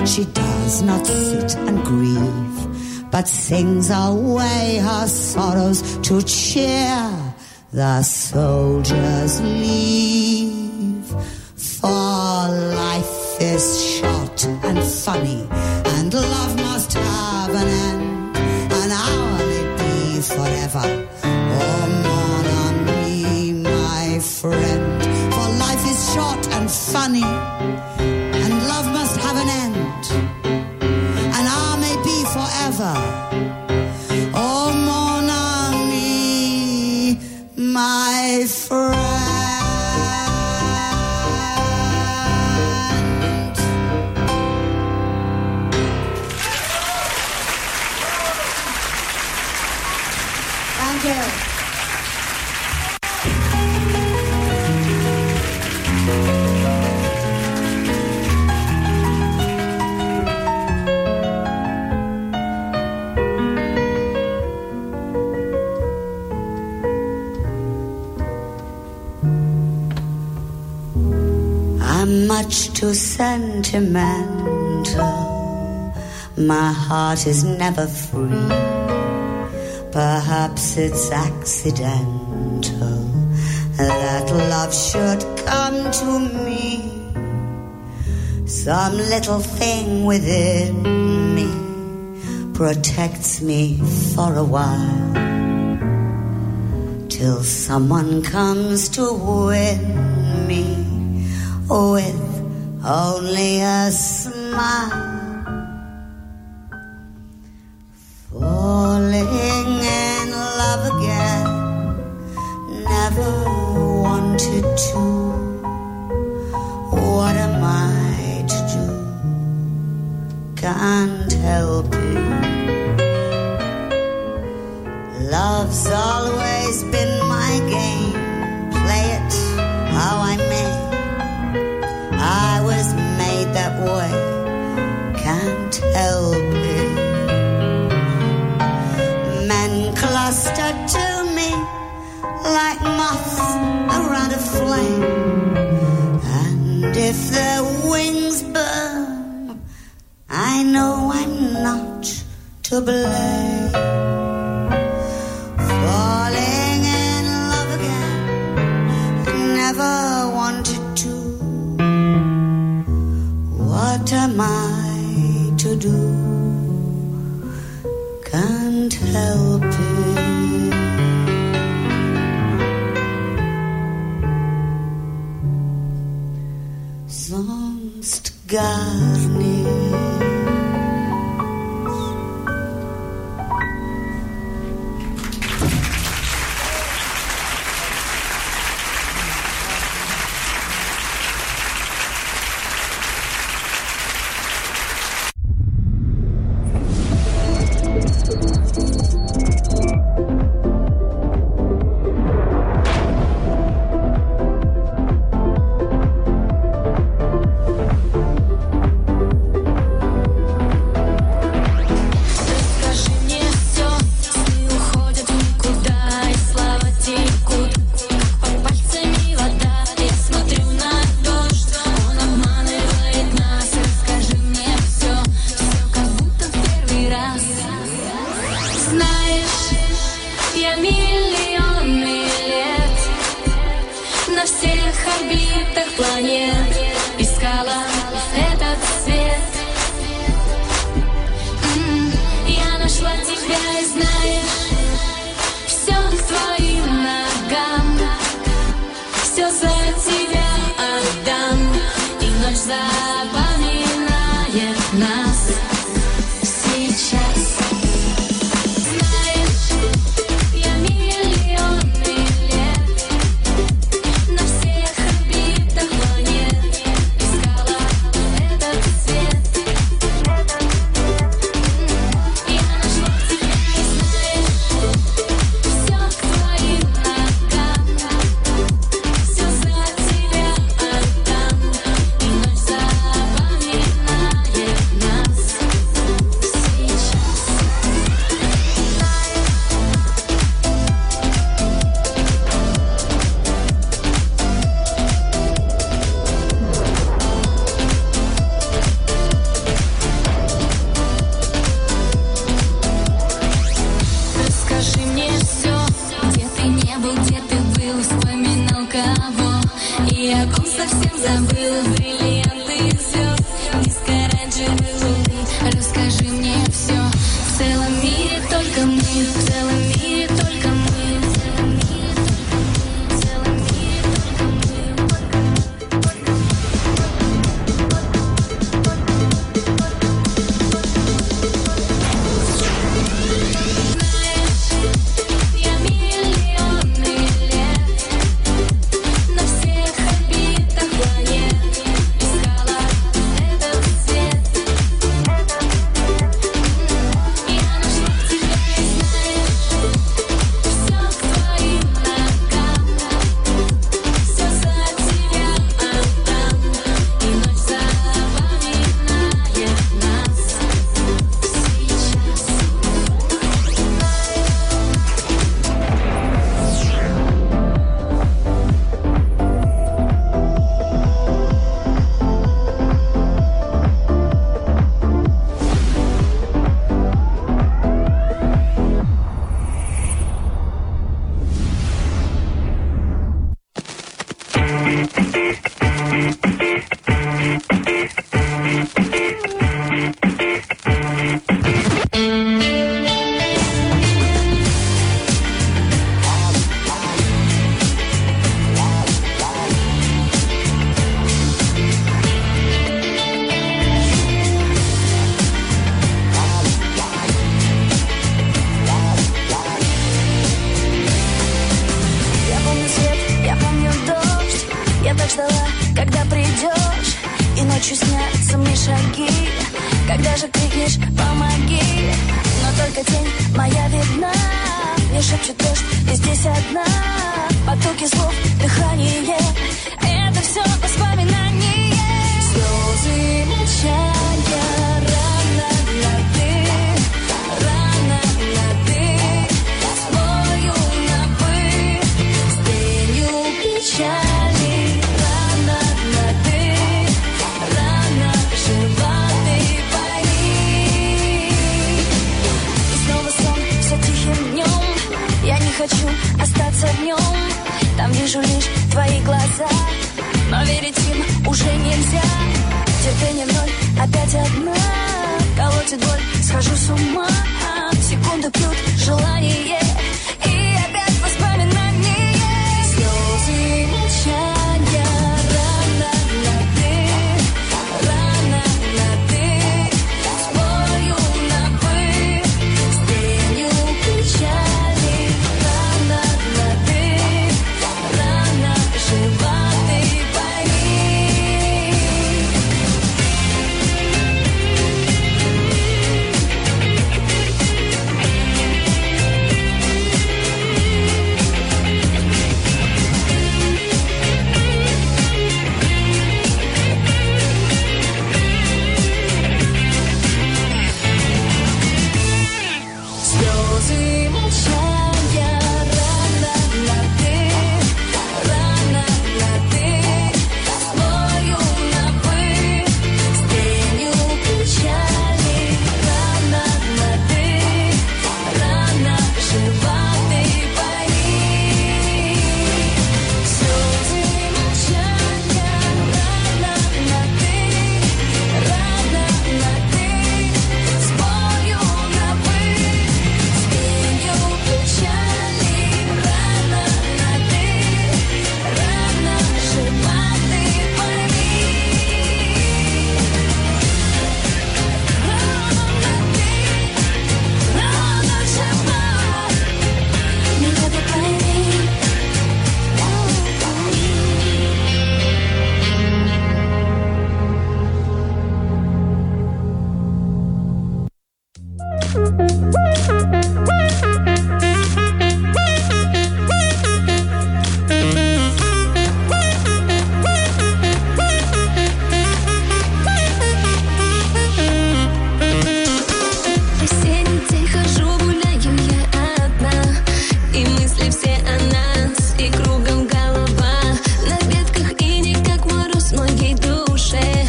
She does not sit and grieve, but sings away her sorrows to cheer the soldiers leave. For life is short and funny, and love must have an end. An hour may be forever, oh mon ami, my friend. For life is short and funny, and love must have an end. An hour may be forever, oh mon ami, my friend. Thank you. I'm much too sentimental. My heart is never free. Perhaps it's accidental that love should come to me. Some little thing within me protects me for a while, till someone comes to win me with only a smile. Falling in love again, never wanted to. What am I to do? Can't help it. Love's always been my game. Play it how I may. I was made that way. Can't help it. Men cluster to me like moths around a flame, and if their wings burn, I know I'm not to blame. Falling in love again, never wanted to. What am I to do? Can't help it. Sonst gar nicht. Забыла бриллианты и звезд, низкооранжевой луны. Расскажи мне все. В целом мире только мы, в целом мире только мы.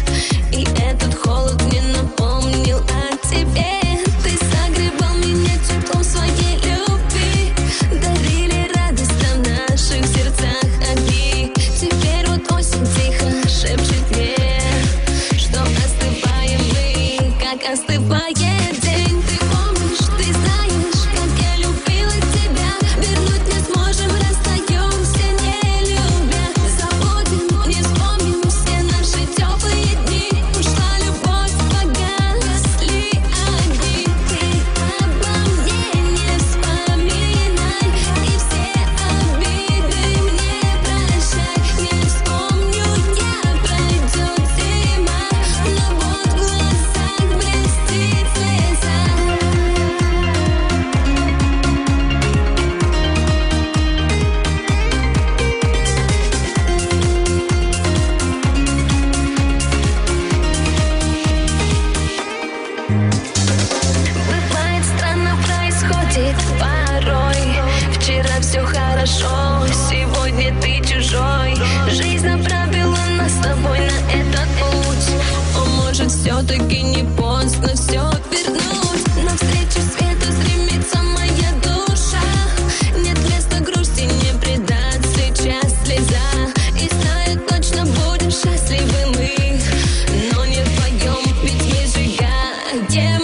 И этот холод мне напомнил о тебе. Ты согревал меня Бывает странно, происходит порой. Вчера все хорошо, сегодня ты чужой. Жизнь направила нас с тобой на этот путь. О, может, все-таки не поздно все вернуть. Навстречу свету стремится моя душа. Нет места грусти, не предать сейчас слеза. И знаю, точно будем счастливы мы, но не вдвоем, ведь мы сжигаем.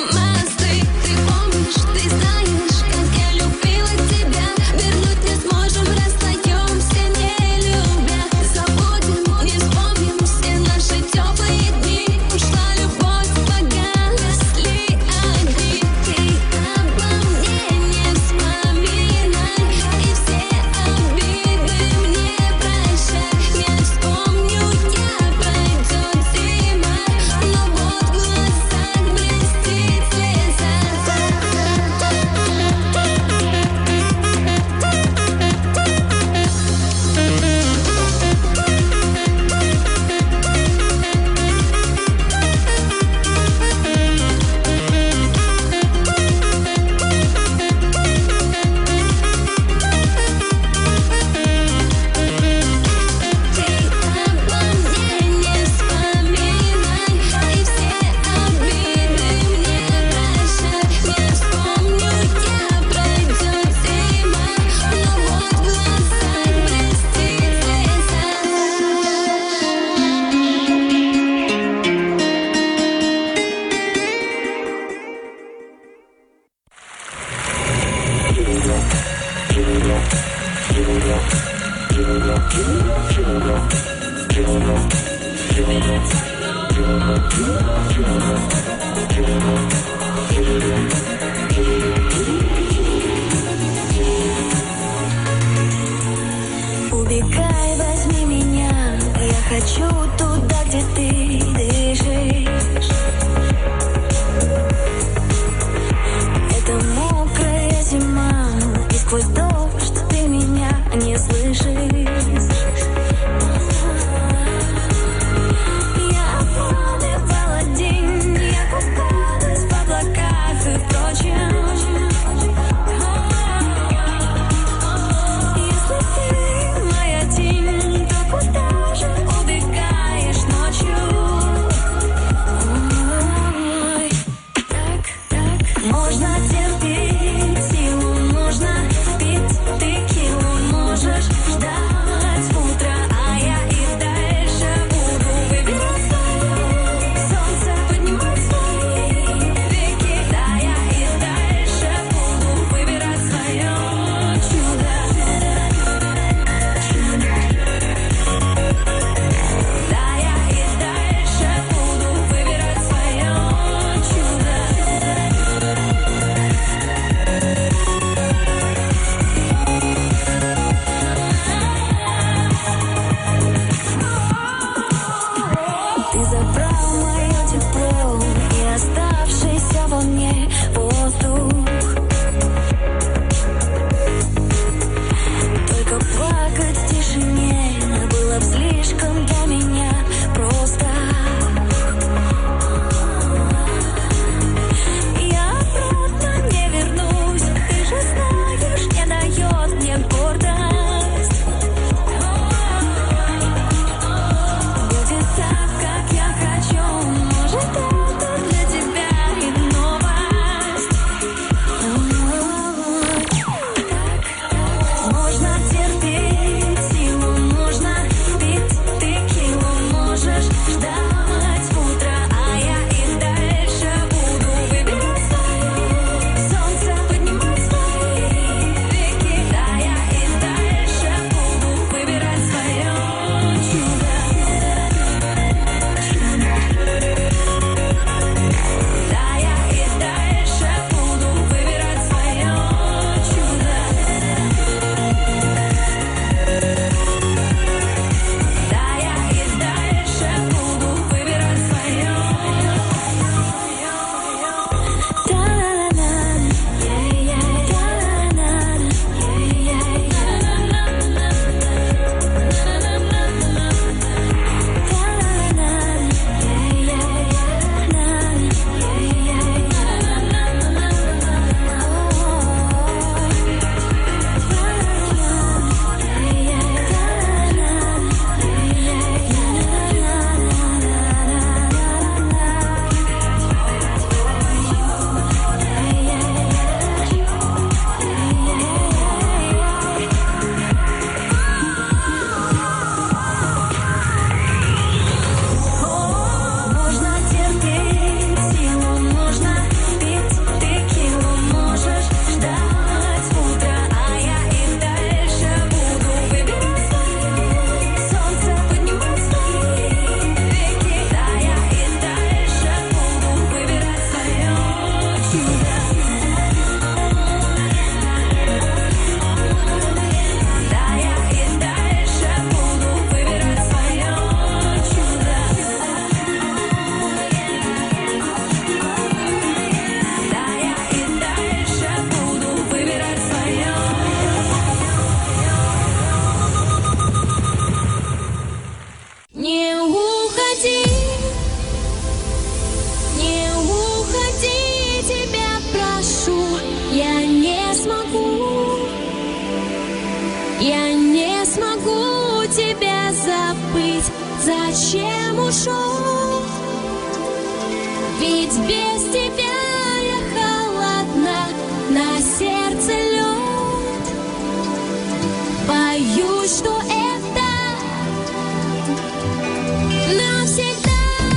зачем ушел? Ведь без тебя я холодна, на сердце лед. Боюсь, что это навсегда.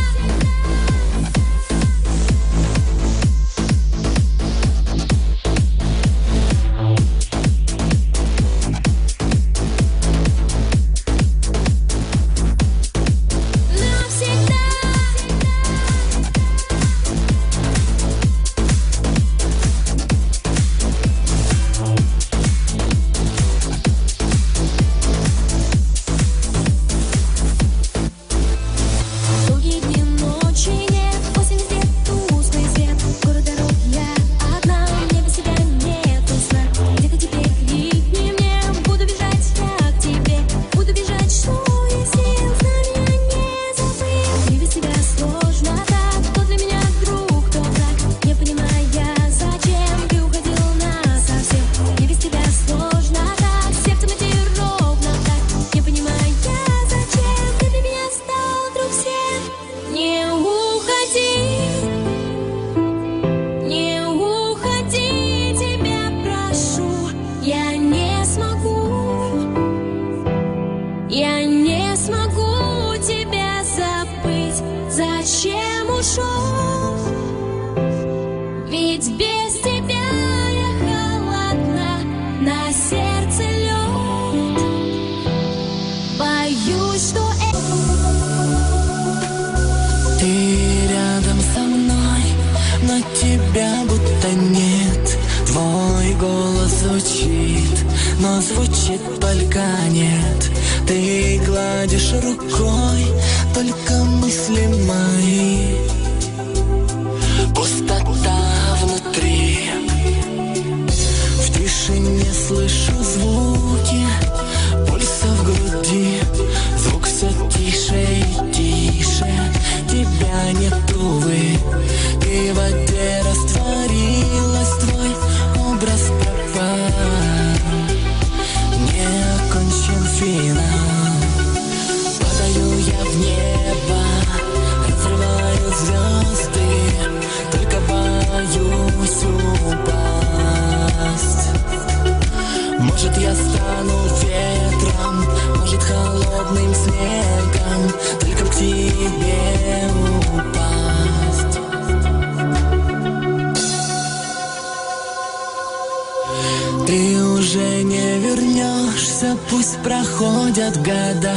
Проходят года,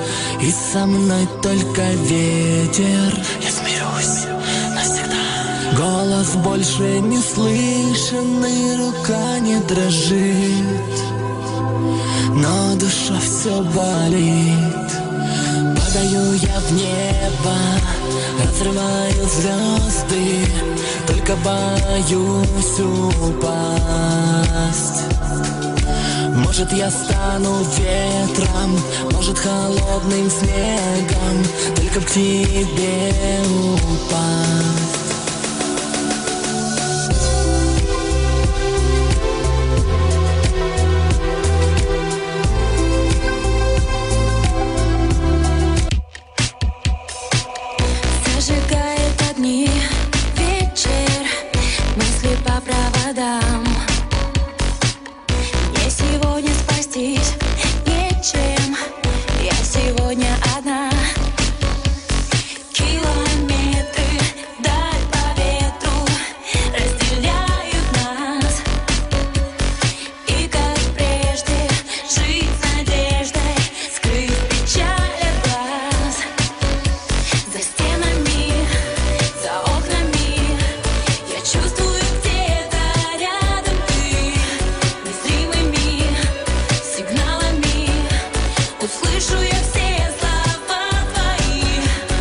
и со мной только ветер. Я смирюсь навсегда. Голос больше не слышен, и рука не дрожит, но душа все болит. Падаю я в небо, разрываю звезды, только боюсь упасть. Может, я стану ветром, может, холодным снегом, только к тебе упасть. Зажигает огни вечер, мысли по проводам. Сегодня спастись нечем, я сегодня одна. Километры даль по ветру разделяют нас. И как прежде жить с надеждой, скрыть печаль от глаз. За стенами, за окнами я чувствую где-то рядом ты. Незримыми сигналами услышу я все слова твои.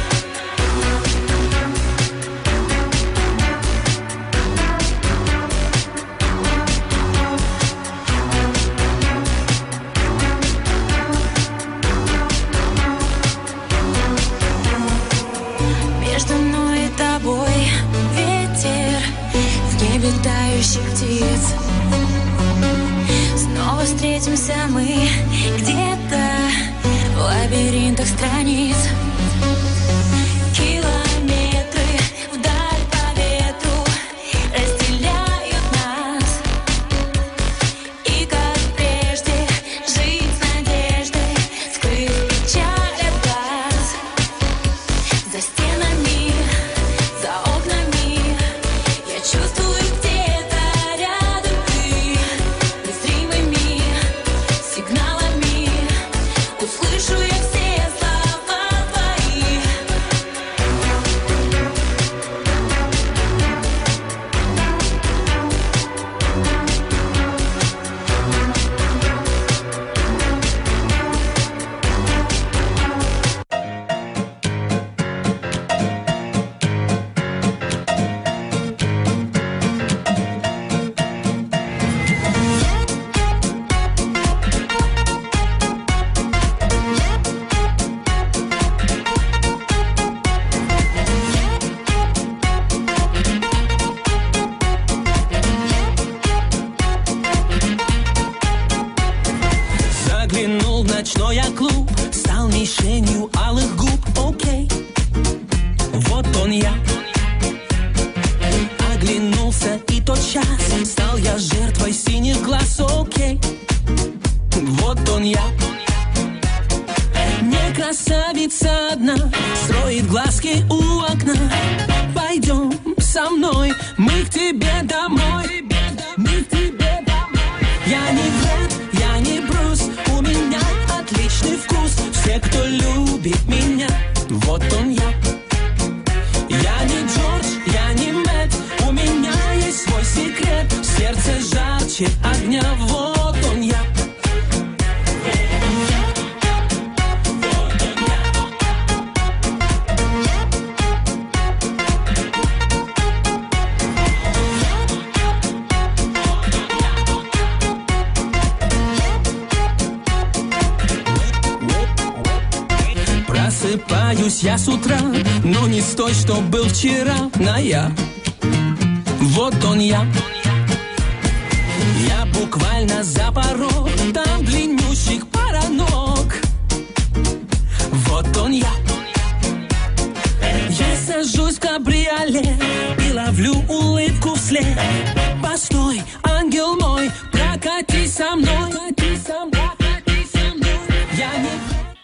Между мной и тобой ветер в небе тающих птиц. Снова встретимся мы где-то в лабиринтах страниц. тот час стал я жертвой синих глаз, окей. Вот он я. Не красавица одна, строит глазки у окна. Пойдем со мной, мы к тебе домой. Мы к тебе домой. Я не Брэд, я не Брюс, у меня отличный вкус. Все, кто любит меня, вот он я. Я не Джордж, я не Мэтт, у меня есть свой секрет. Сердце жарче огня, вот он я. Просыпаюсь я с утра, но не с той, что был вчера, на я. Вот он я. Я буквально за порог, там длиннющих пара ног. Вот он я. Я сажусь в кабриолет и ловлю улыбку вслед. Постой, ангел мой, прокатись со мной. Я не...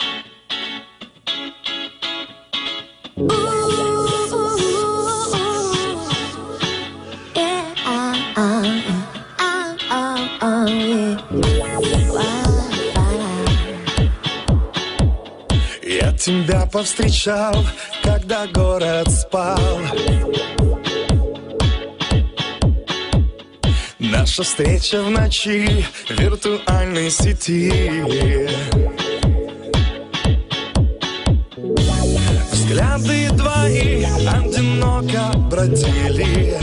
Я тебя повстречал, когда город спал. Наша встреча в ночи виртуальной сети. Взгляды твои одиноко бродили,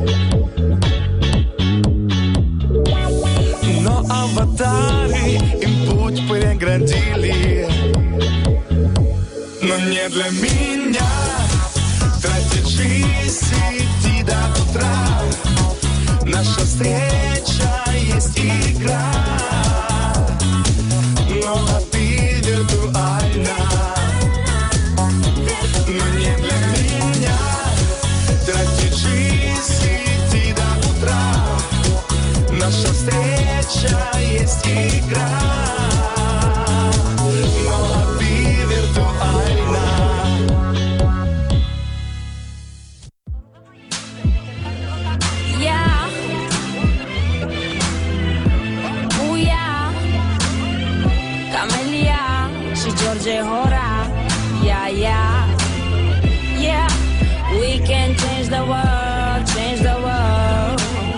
но аватары им путь преградили. Но не для меня тратить жизнь, сиди до утра. Наша встреча есть игра, но а ты виртуальна. Но не для меня тратить жизнь, сиди до утра. Наша встреча есть игра. Hora, yeah, yeah, yeah. We can change the world, change the world.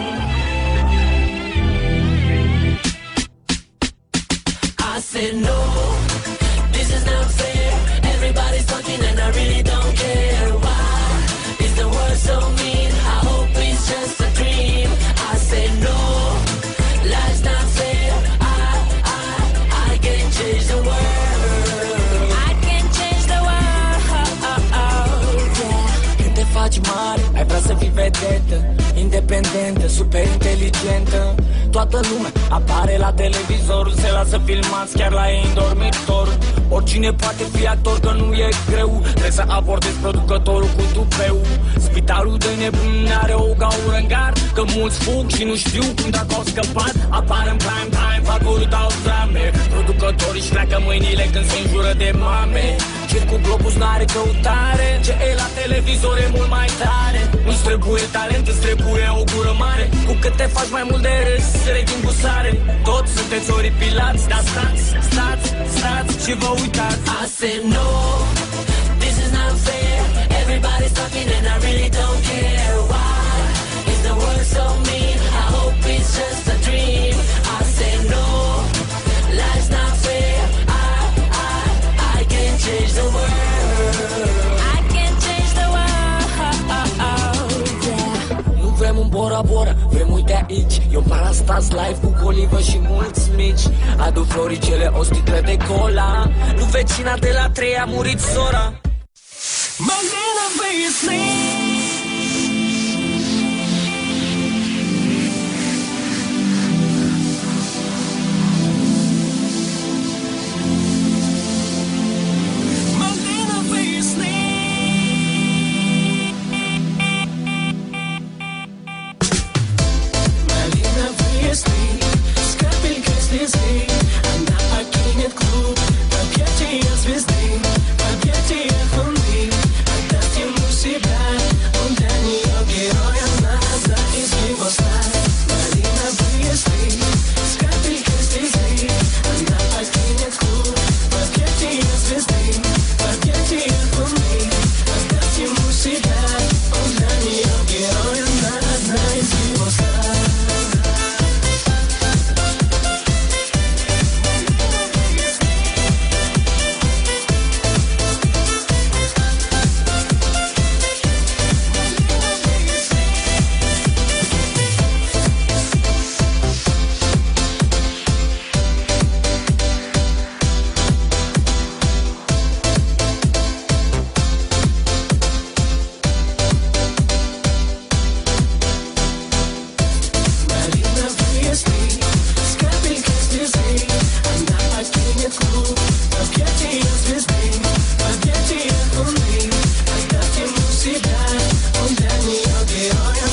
I said no, this is not fair. Everybody's talking and I really don't care. Why is the world so mean? I hope it's just a dream. I said no, life's not fair. I can change the world. Faci mare, ai vrea să fii vedetă, independentă, super inteligentă. Toată lumea apare la televizor, se lasă filmați chiar la ei în dormitor. Oricine poate fi actor, că nu e greu. Trebuie să abordezi producătorul cu tupeu. Spitalul de nebun are o gaură în gard, că mulți fug și nu știu cum dacă au scăpat. Apar în prime time, fac dau drame. Producătorii își pleacă mâinile când se înjură de mame. Circul Globus n-are căutare, ce e la televizor e mult mai tare. Nu-ți trebuie talent, îți trebuie o gură mare. Cu cât te faci mai mult de râs, regim cu sare. Toți sunteți oripilați, dar stați și vă uitați. I said no, this is not fair. Everybody's talking and I really don't care. Why is the world so mean? I hope it's just a dream. I said no, life's not fair. I can change the world. I can change the world, yeah. Nu vrem un Bora Bora, vrem uite aici. E un Parastas live cu colivă și mulți mici. Adu floricele, o sticlă de cola. Nu vecina de la 3 a murit sora. Magdalena,